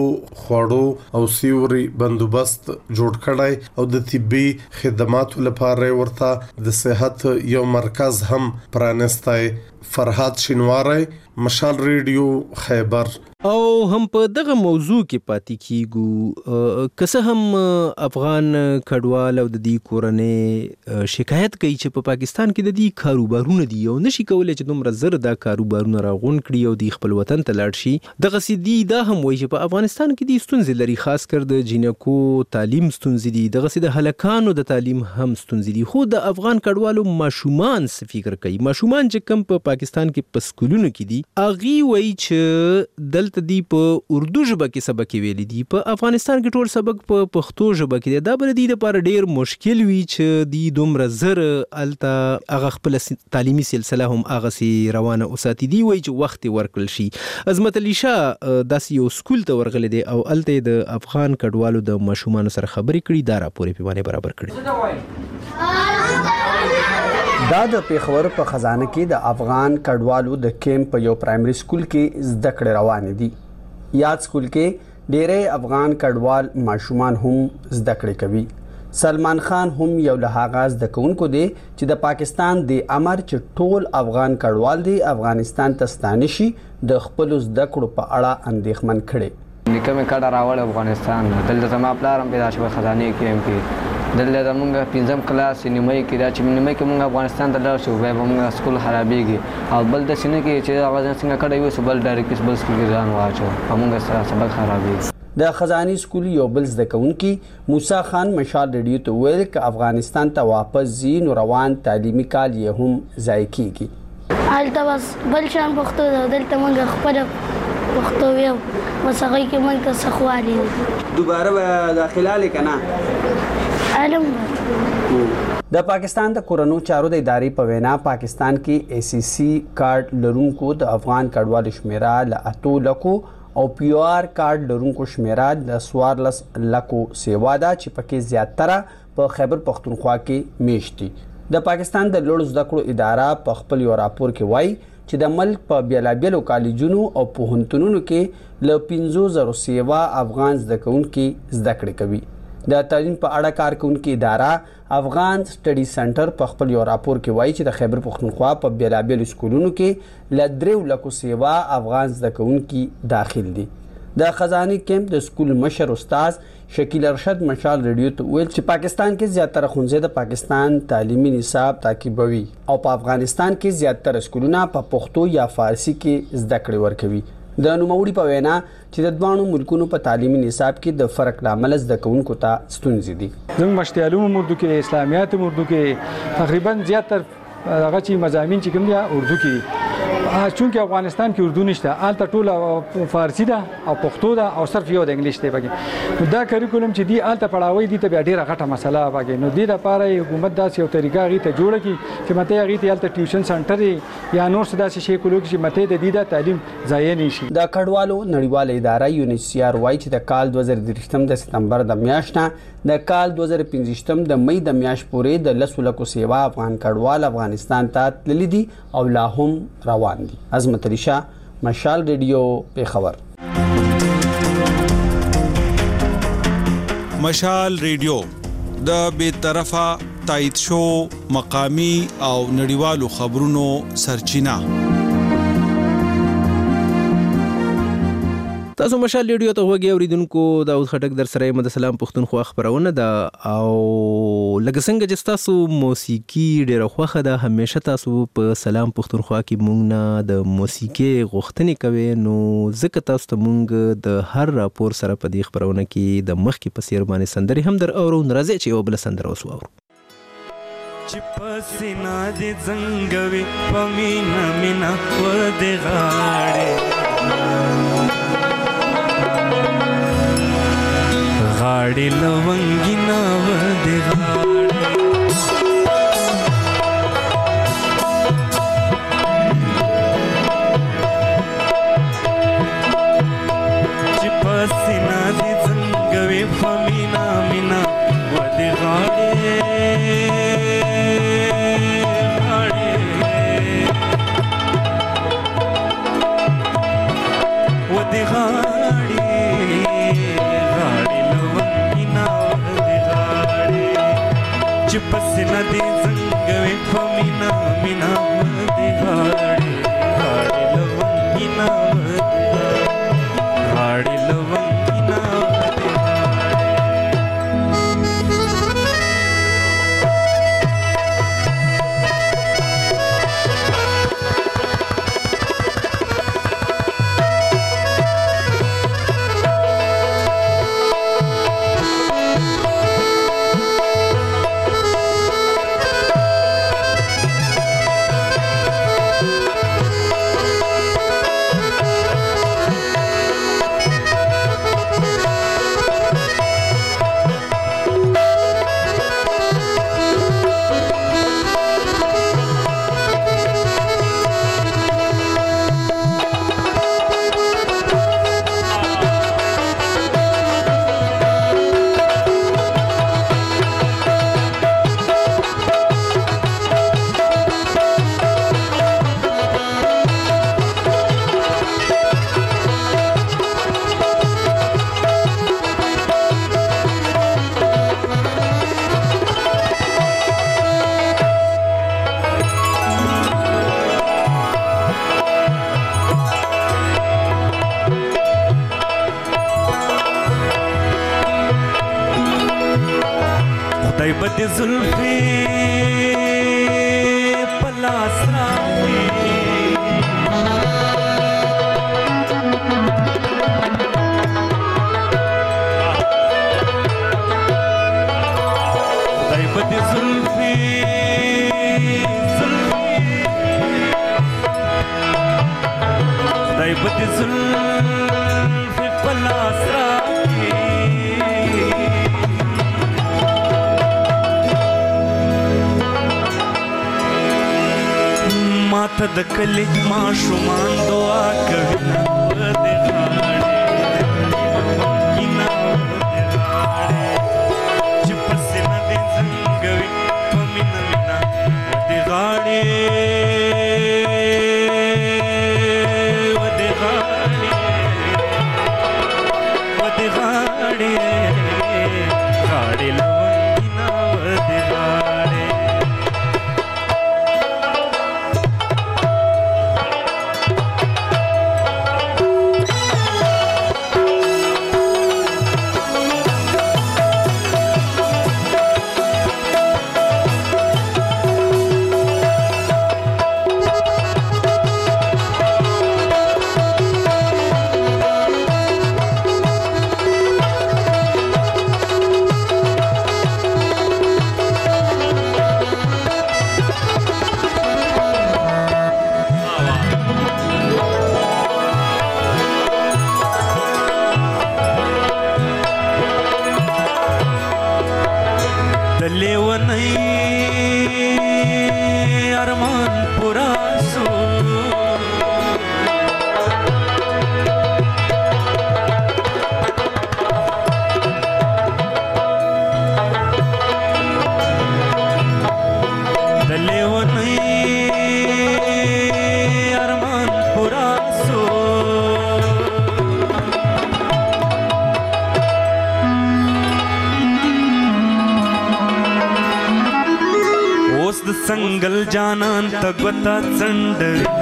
خوړو او سیوري بندوبست جوړ کړای او د طبي خدماتو لپاره ورته د صحت یو مرکز هم پرانستای. فرحات شینواری مشال ریډیو خیبر. او هم په دغه موضوع کې پاتې کیږو که هم افغان کډوال او د دې کورنۍ شکایت کوي چې په پاکستان کې د دې کاروبارونه دي او نشي کولای چې دومره زر دا کاروبارونه راغون کړي او د خپل وطن ته لاړ شي. دغه سیدی دا هم وایي چې په افغانستان کې د ستونزې لري خاص کر د جنکو تعلیم ستونزې دي دغه سید هلکانو د تعلیم هم ستونزې دي خو د افغان کډوالو ماشومان څه فکر کوي ماشومان چې کم په پاکستان کې په سکولونو کې دي اغي وایي چې دل دی په اردو ژبه کې سبق ویلي دي په افغانستان کې ټول سبق په پښتو ژبه کې دا بل دي لپاره ډیر مشکل وي چې دی دومره زر الته هغه خپل تعلیمي سلسله هم هغه سي روانه اوساتي دی وایي چې وخت ورکړل شي. عظمت علي شاه داسې یو سکول ته ورغلي دي او الته د افغان کډوالو د ماشومان سره خبرې کړي دا راپورې پیمانه برابر کړي. دا د پیښور په خزانه کې د افغان کډوالو د کیمپ یو پرایمري سکول کې زده کړې روان دي. یاد سکول کې ډېرې افغان کډوال ماشومان هم زده کړې کوي. سلمان خان هم یو له هغه زده کوونکو دی چې د پاکستان د امر چې ټول افغان کډوال دی افغانستان ته ستانه شي د خپل زده کړو په اړه اندېښمن کړي. نیکه مې کډه راوړ افغانستان دلته زما پلار هم پیدا شو خزانه کې دلته زمونږ پنځم کلاس نیمایي کې دا چې نیمایي کې موږ افغانستان ته لاړ شو بیا به موږ سکول خرابېږي او بل داسې نه کې چې هغه څنګه کړی وي بل ډایرکټ بل سکول کې ځان واچو موږ سبق خرابېږي. د خزاني سکول یو بل زده کوونکي موسی خان مشال ریډیو ته ویل چې افغانستان ته واپس ځي نو روان تعلیمي کال یې هم ضایع کیږي. هلته بس بل شان پښتو ده دلته موږ خپله پښتو ویو بس هغوی کې موږ ته څه خوالي دي. دوباره به داخله لې که نه؟ علم د پاکستان د کورنو چارو د ادارې په وینا پاکستان کې ای سی سی کارت لرونکو د افغان کډوالو شمیره له اتو لکو او پی آر کارت لرونکو شمیره د څوارلس لکو سیوا ده چې پکې زیاتره په خیبر پختونخوا کې میشت دي. د پاکستان د لوړو زده کړو اداره په خپل یو راپور کې وایي چې د ملک په بیلابیلو کالجونو او پوهنتونونو کې له پنځو زرو سیوا افغان زده کوونکي زده کړې کوي. د تعلیم په اړه کارکونکو اداره افغان سټډي سنټر په خپل یو راپور کې وایي چې د خیبر پختونخوا په بیلابیلو سکولونو کې له دریو لکو سیوا افغان زده کوونکي داخل دي. د خزاني کیمپ د سکول مشر استاد شکیل ارشد مشال ریډیو ته ویل چې پاکستان کې زیاتره ښوونځي د پاکستان تعلیمي نصاب تعقیبوي او په افغانستان کې زیاتره سکولونه په پښتو یا فارسی کې زده کړې ورکوي. د نوموړي په وینا چې د دوانو ملکونو په تعلیمي نصاب کې د فرق لامل زده کوونکو ته ستونزې دي. زموږ مشتي علوم اردو کې اسلامیات اردو کې تقریبا زیاتره هغه چې مضامین چې کوم دي اردو کې چونکه افغانستان کې اردو نشته الته ټول فارسی ده او پښتو ده او صرف یو د انګلیش دی پکې. دا کریکولم چې دی الته پڑھاوي دي ته بیا ډیره غټه مسله پکې نو دی د لپاره حکومت داسې یو طریقه غي ته جوړه کی چې مته غي ته الته ټیوشن سنټر یا نور څه داسې شی کولو چې مته د دې د تعلیم ضایع نشي. د کډوالو نړیواله اداره یو ان سی آر وایي چې د کال دوه زره درې د سپتمبر د میاشتې د کال دوه زره پنځه د مئی د میاشت پورې د لسو لکو سیوا افغان کډوال افغانستان ته تللي دي او لا هم روان دي. عظمت علی شاه مشال ریډیو پیښور. مشال ریډیو د بے طرفه تایید شو مقامی او نړیوالو خبرونو سرچینه. تاسو مشال ریډیو ته وګورئ اوریدونکو دا اوس خټک در سره مد سلام پښتونخوا خبرونه ده او لکه څنګه چې تاسو موسیقي ډیره خوخه ده همیشه تاسو په سلام پښتونخوا کې مونږ نه د موسیقي غوښتنې کوي نو ځکه تاسو ته مونږ د هر راپور سره په دې خبرونه کې د مخ کې په سیر باندې سندري هم در اورو ناراضي چې یو بل سندره وسو اورو چې پسینا دې زنګوي پمینا مینا و دې غاړې غاړې لونګینا و دې غاړې چې پسینا دې زنګوي پمینا مینا و دې غاړې خدای به دې زلفې په لاس راکړي خدای به دې زلفې خدای به دې زلفې په لاس راکړي ماته د کلي ماشومان دعا کوي نه دې غاړې نه دې غاړې چې په سینه دې زنګوي په مینه مینه دې غاړې संगल जानन तगता चंड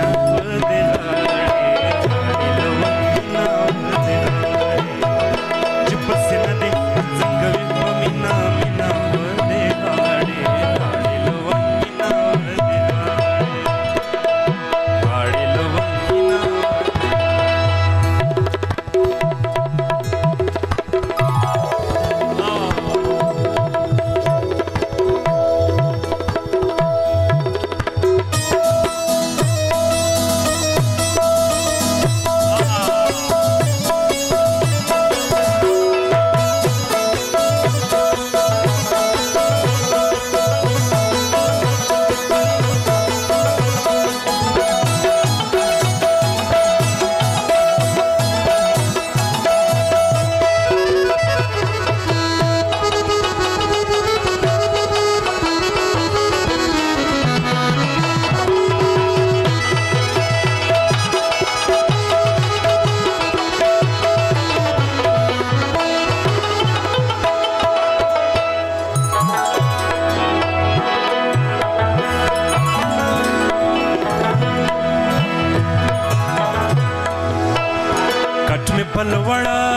पलवड़ा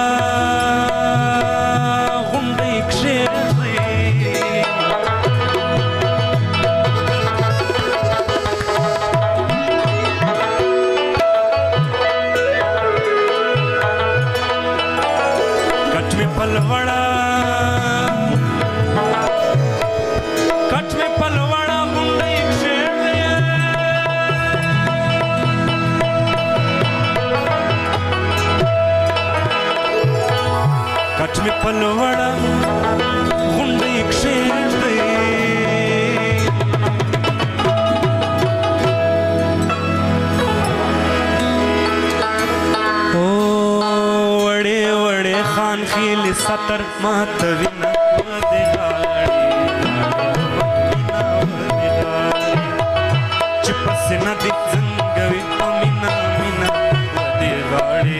गुंडे क्षेत्र कट में पलवड़ा कट में पलवड़ा गुंडे कट में पलवड़ा गुंडे क्षेत्र ओ वड़े वड़े खान खील सतर मातविना चिपस नदी जंगवी अमीना मीना वदे गाड़ी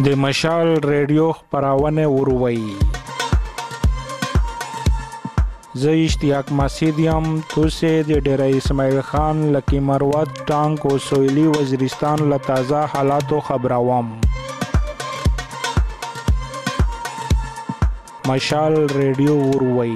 د مشال ریډیو خبرونه وروي. زه اشتیاق مسیدیم توسه د ډیره اسماعیل خان لکی مروت ټانک او سویلی وزیرستان له تازه حالاتو خبروم. مشال ریډیو وروي.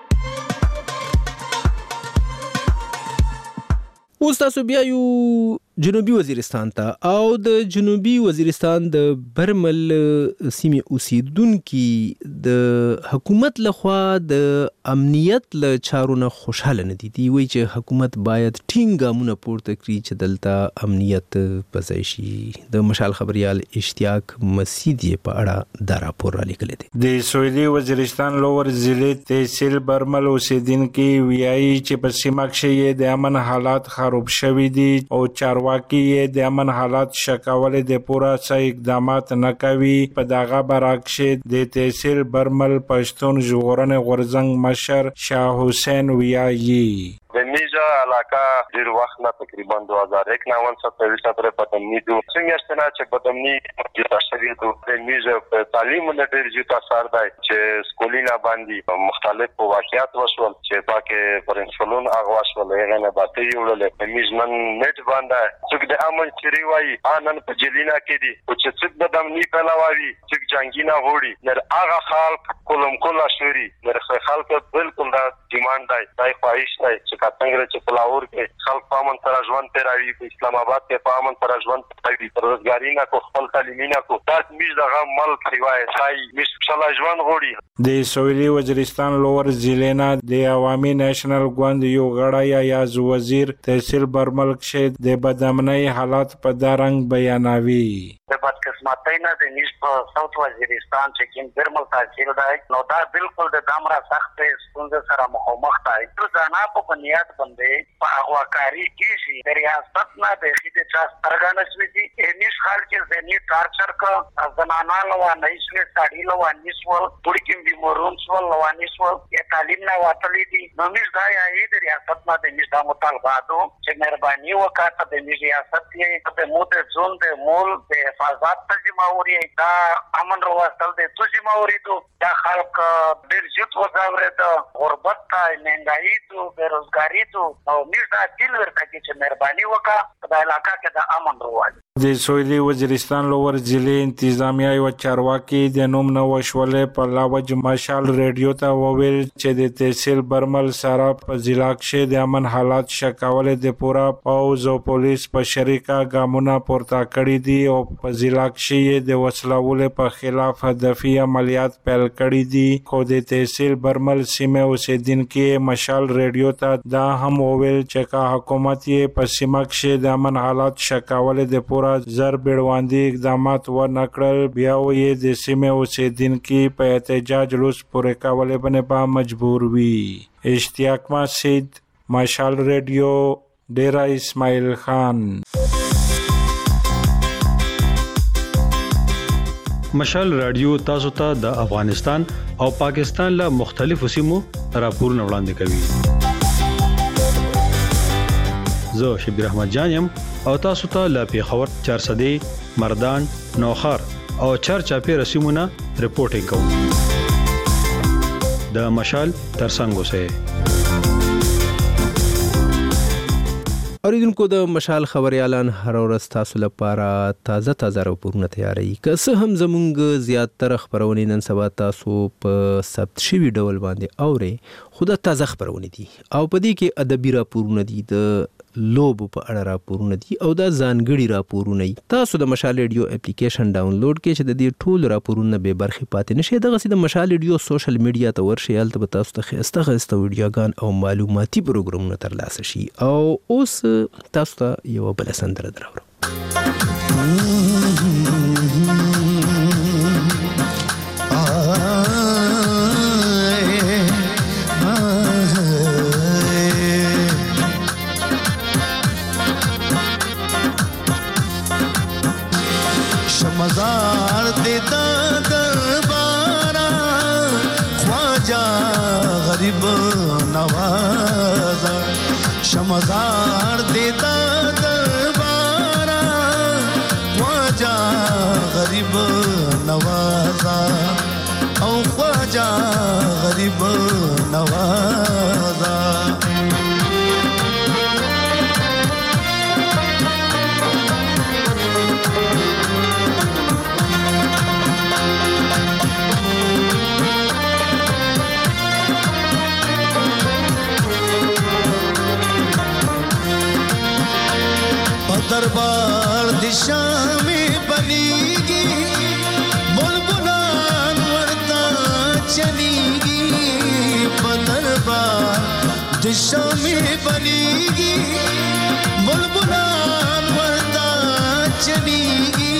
اوس تاسو بیا یو جنوبي وزیرستان ته او د جنوبي وزیرستان د برمل سیمې اوسیدونکو د حکومت لخوا د امنیت له چارو نه خوشاله نه دي. دی وایي چې حکومت باید ټینګ ګامونه پورته کړي چې دلته امنیت پځای شي. د مشال خبريال اشتیاق مسیدی په اړه دا راپور را لیکلی دی. د سویلي وزیرستان لوور ضلع تحصیل برمل اوسیدونکو ویایي چې په سیمه کې د امن حالات خراب شوي دي او چارواکي واقعي د امن حالات شکاولې د پورا څه اقدامات نه کوي. په دغه برعکس د تحصیل برمل پښتون ژغورنې غورځنګ مشر شاه حسین ویایي د میجا علاقه ډیر وخت نه تقریبا دو هزار یک نه ونڅ په وسه پر پدمنی دو څنګه ستنه چې پدمنی د تشریح د میجا په تعلیم له ډیر جوړه سر دی چې سکولینا باندې مختلف واقعیات وشول چې پاکه پرنسپلون اغوا شول هغه نه باندې یوړل میزمن نت باندې چې د امن چری وای انن په جلینا کې دي او چې څه د دمنی په لاوي چې جنگینا وړي نر هغه خلک کولم کولا شوري نر خلک بالکل دا ډیماند دی دای خواهش دی چې څنګه چې پلاور کې خلک په امن سره ژوند تیروي په اسلام آباد کې په امن سره ژوند تیروي روزګاری نه کو خپل تعلیمي نه کو تاسو میز دغه ملک روایت سای میز شلا ژوند غوړي. د سویلي وزیرستان لوور ضلع نه د عوامي نېشنل ګوند یو غړی یا وزیر تحصیل برمل کې د بدامنۍ حالات په دارنګ بیانوي. د بدقسمتۍ نه د نیش په ساوث وزیرستان چې کوم برمل تحصیل دی نو دا بالکل د دامرا سخت ستونزې سره مخامخ دی. ځانا په بنیاد باندې په اغواکاری کیږي د ریاست نه د خېده چا سترګانه شوي دي نیش خال کې ځنی ټارچر کا زنانا لوا نېشنل ساډي لوا نیسول پوری کې بیمورون سول لوا نیسول یا تعلیم نه واتلې دي نو نیش دا یې د ریاست نه د نیش د مطالباتو چې مهرباني وکړه د نیش ریاست یې په موده زون د مول د حفاظت تجمعوري دا امن رواسل د تجمعوري ته دا خلک ډېر جوت وځاوره د غربت ته مهنګايي تو بیروزګاری تو او موږ دا دل ورته چې مهرباني وکړه په علاقه کې د امن روان. د سویلي وزیرستان لوور ضلع انتظامیه او چارواکي د نوم نو وشولې په لاوج مشال ریډیو ته وویل چې د تحصیل برمل سره په ضلع کې د امن حالات شکاولې د پورا پوز او پولیس په شریکه ګامونه پورته کړی دي او په ضلع کې د وسلوالو په خلاف هدفي عملیات پیل کړی دي. خو د تحصیل برمل سیمه اوسیدونکو مشال ریډیو ته دا هم وویل چې کا حکومت یې په سیمه کې د امن حالات شکاولې د پورا زر بیړواندي اقدامات و نکړل بیا یې د سیمه اوسیدونکو په احتجاج لوس پورې کولې باندې با مجبور وي. اشتیاق مسید مشال ریډیو ډیرا اسماعیل خان. مشال رادیو تاسو ته د افغانستان او پاکستان له مختلفو سیمو راپورونه وړاندې کوي. زه شبیر احمد جانم او تاسو ته له پیښور چارسدې مردان نوخار او چرچاپی رسیمونه رپورټینګ کوم. د مشال ترڅنګ اوسئ. اوریدونکو د مشال خبريالان هر ورځ تاسو لپاره تازه تازه راپورونه تیاروي. که څه هم زمونږ زیاتره خبرونه نن سبا تاسو په ثبت شوي ډول باندې اورئ خو دا تازه خبرونه دي او په دې کې ادبي راپورونه دي د لوب په اړه راپورونه دي او دا ځانګړي راپورونه دي. تاسو د مشال ریډیو اپلیکیشن ډاونلوډ کړئ چې د دې ټول راپورونه به برخه پاتې نشي. دغه سي د مشال ریډیو سوشل میډیا ته ورشئ هلته به تاسو ته خسته خسته ویډیوګان او معلوماتي پروګرامونه ترلاسه شي. او اوس تاسو ته یو بل سندره دراوړم. मजार देता दरबारा ख्वाजा गरीब नवाजा शमजार देता दरबारा ख्वाजा गरीब غریب نوازا دربار दिशा में बनेगी बुलबुलान वरता चलेगी दरबार दिशा में बनेगी बुलबुलान वरता चलेगी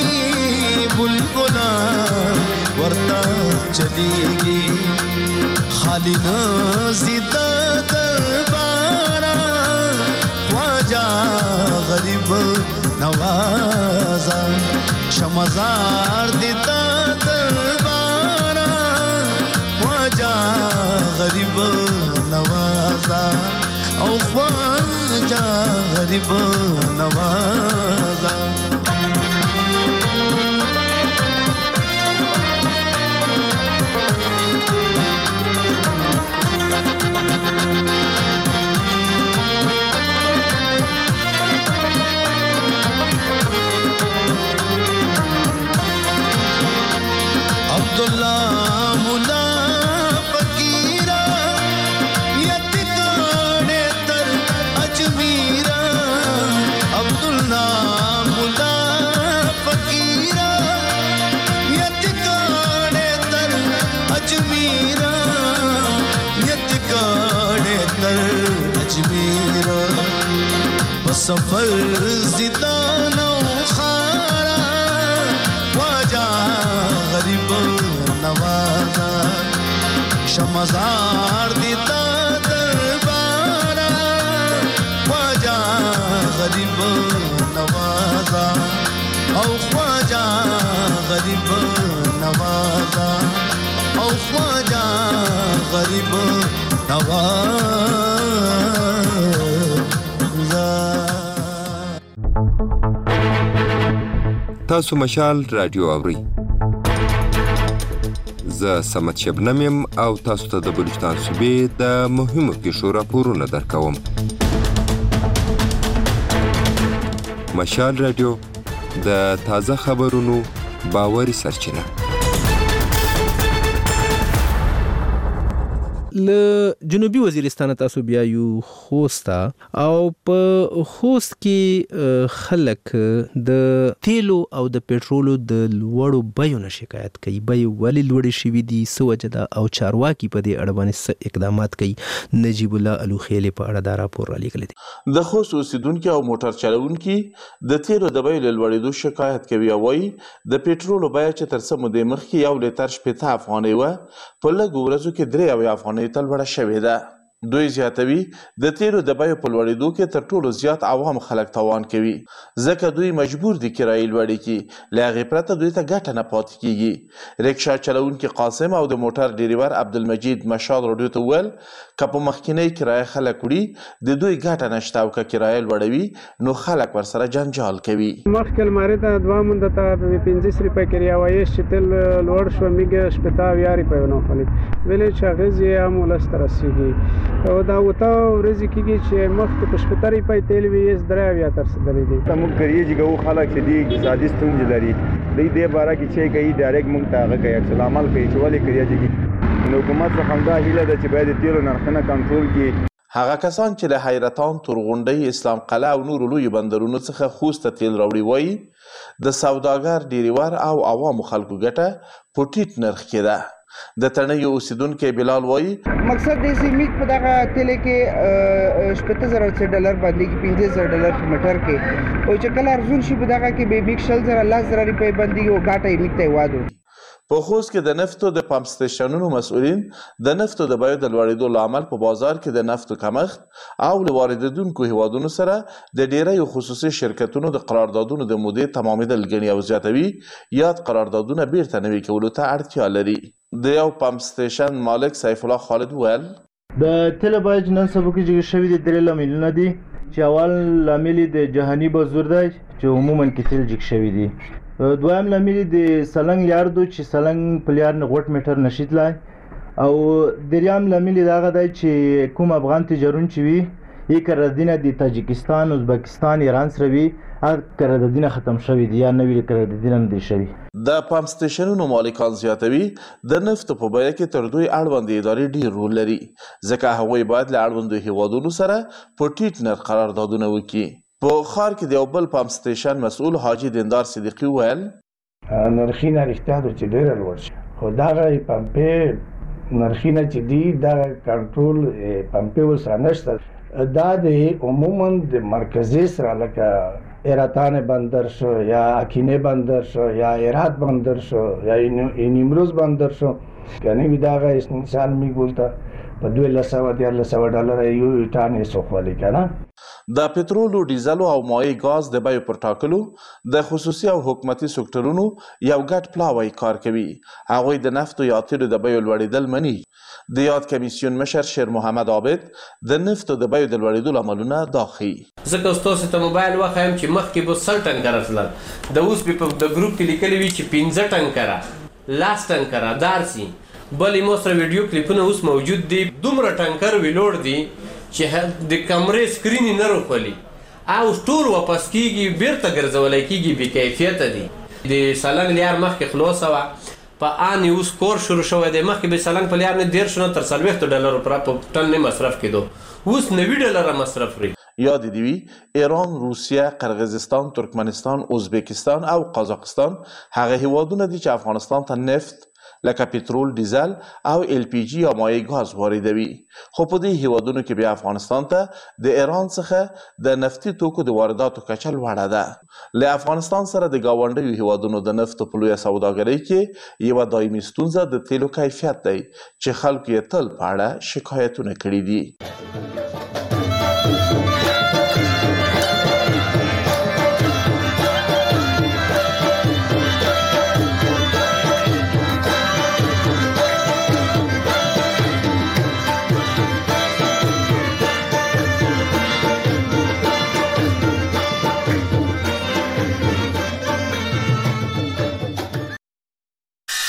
बुलबुलान वरता चलेगी खाली न जिदा दरबारा ख्वाजा गरीब नवाजा शमजार देता दरबारा ख्वाजा गरीब नवाजा ओ ख्वाजा गरीब नवाजा अब्दुल्ला मुला फकीरा यतिकाने तर अजमीरा अब्दुल्ला मुला फकीरा यतिकाने तर अजमीरा यतिकाने तर अजमीरा सफर जिदानो खारा ख्वाजा गरीब नवाजा शमजार देता दरबारा ख्वाजा गरीब नवाजा औ ख्वाजा गरीब नवाजा औ ख्वाजा गरीब नवाजा। تاسو مشال رادیو اورئ. زه سمت شبنم یم او تاسو ته د بلوچستان صوبې د مهمو پیښو راپورونه درکوم. مشال رادیو د تازه خبرونو باوري سرچینه. ل جنوبي وزیرستان تاسو بیا یو خوستا او په خوست کې خلک د تیلو او د پېټرولو د لوړو بیو نه شکایت کوي. بیې ولې لوړې شوي دي، څه وجه ده او چارواکي په دې اړه باندې څه اقدامات کوي. نجیب الله الوخیلې په اړه دا راپور رالیږلی دی. د خوست اوسیدونکي او موټر چلوونکي د تیلو د بیو له لوړېدو شکایت کوي او وایي د پېټرولو بیه چې تر څه مودې مخکې یو لیتر شپېته افغانۍ وه په لږو ورځو کې درې اویا افغانۍ ته لوړه شوې ده. دوی زیاتوي د تیلو د بیو په لوړېدو کې تر ټولو زیات عوام خلک تاوان کوي، ځکه دوی مجبور دي کرایې لوړې کړي، له هغې پرته دوی ته ګټه نه پاتې کېږي. رکشا چلوونکي قاسم او د موټر ډریور عبدالمجید مشال راډیو ته وویل که په مخکینۍ کرایه خلک وړي د دوی ګټه نشته او که کرایه لوړوي نو خلک ورسره جنجال کوي. مخکې المارې ته دوه مونده ته پنځه روپۍ کرایه وایست چې تل لوړ شوه میږه شپېته اویا روپۍ ونه خولي ویلې چې اغېز یې هم ولس ته رسېږي او دا اوته ورځې کېږي چې مخکې په شپېته روپۍ تیل وي یې درې اویا ته رسېدلی دی. موږ کریږي که خلک چې دي اقتصادي ستونزې لري دوی دې باره کې چې کوي ډایرکټ موږ ته هغه کوي عکس العمل کوي چې ولې کریږي. نو حکومت څخه همدا هیله ده چې باید د تیلو نرخونه کنټرول کړي. هغه کسان چې له حیرتان، تورغونډۍ، اسلام قلعه او نورو لویو بندرونو څخه خوست ته تیل راوړي وایي د سوداګر، ډریور او عوامو خلکو ګټه په ټیټ نرخ کې ده. د تڼیو اوسیدونکی بلال وایي مقصد دې سیمیت په دغه تیل کې شپېته زره ډالر باندې کې پنځه زره ډالر په میټر کې او چې کله ارزون شي په دغه کې به میک شل زره لس زره روپۍ باندې او ګاټه یې میته وادو. په خوست کې د نفتو د پمپ سټیشنونو مسؤلین د نفتو د بیو د لوړېدو لامل په بازار کې د نفتو کمښت او له واردېدونکو هیوادونو سره د ډیریو خصوصي شرکتونو د قراردادونو د مودې تمامېدل ګڼي او زیاتوي یاد قراردادونه بیرته نوي کولو ته اړتیا لري. د یو پمپ سټیشن مالک سیف الله خالد وویل د تیلو بیه چې نن سبا کې جګې شوي دي درې لاملونه دي چې اول لامل یې د جهاني بازار دی چې عموما کې تیل جګ شوي دي. دویم لامل د سلنګ یاردو چې سلنګ په لیار نه غوټ میټر نشي تلای او دریم لامل دغه دی چې کوم افغان تجارون چې وي یې قراردادونه د تاجکستان ازبکستان ایران سره وي هغه قراردادونه ختم شوي دي یا نوي قراردادونه نه دي شوي. د پمپ سټیشنونو مالکان زیاتوي د نفت په بیه کې تر دوی اړوندې ادارې ډېر رول لري ځکه هغوی باید له اړوندو هیوادونو سره په ټیټ نرخ قراردادونه وکړي. په ښار کې د یو بل پمپ سټیشن مسؤل حاجي دیندار صدیقي وویل نرخونه رښتیا ده چې ډېره لوړ شي خو دغه پمپې نرخونه چې دي دغه کنټرول پمپې ورسره نشته. دا د عموما د مرکزي سره لکه ایراتان بندر شو یا اکینه بندر شو یا ایرات بندر شو یا نیمروز بندر شو کنه وی داغه انسان میګولته په دوه لسو دیار لسو ډالر یو ټانې سوخولي کنه. د پټرولو ډیزلو او مایع ګاز د بیو پر ټاکلو د خصوصي او حکومتي سکتورونو یو ګډ پلاوی کار کوي. هغوی د نفتو یا تیلو د بیو لوړېدل مني. د یاد کمیسیون مشر شیر محمد عابد د نفتو د بیو د لوړېدو لاملونه دا ښيي. ځکه ستاسو ته موبایل وښیم چې مخکې به سل ټنکره تلل د اوس په د ګروپ کې لیکلي وي چې پنځه ټنکره لاس ټنکره دارسي بلې مو سره ویډیو کلیپونه اوس موجود دي. دومره ټنکر ویلوړ دي چې د کمرې سکرین نه روخولي او ټول واپس کیږي بیرته ګرځولی کیږي بې کیفیته دي. د سالنګ لیار مخکې خلاصه وه په ان اوس کور شروع شوی دی. مخکې به سالنګ په لیار نه دېرشو نه تر څلوېښتو ډالرو په ټن نه مصرف کېدو اوس نوي ډالره مصرف لري. یاد دې وي ایران، روسیه، قرغیزستان، ترکمنستان، ازبکستان او قازقستان هغه هیوادونه دي چې افغانستان ته نفت لکه پټرول، ډیزل او ال پی جی یا مایع ګاز واردوي. خو په دې هیوادونو کې بیا افغانستان ته د ایران څخه د نفتي توکو د وارداتو کچه لوړه ده. له افغانستان سره د ګاونډیو هیوادونو د نفتو په لویه سوداګرۍ کې یوه دایمي ستونزه د تیلو کیفیت دی چې خلکو یې تل په اړه شکایتونه کړي دي.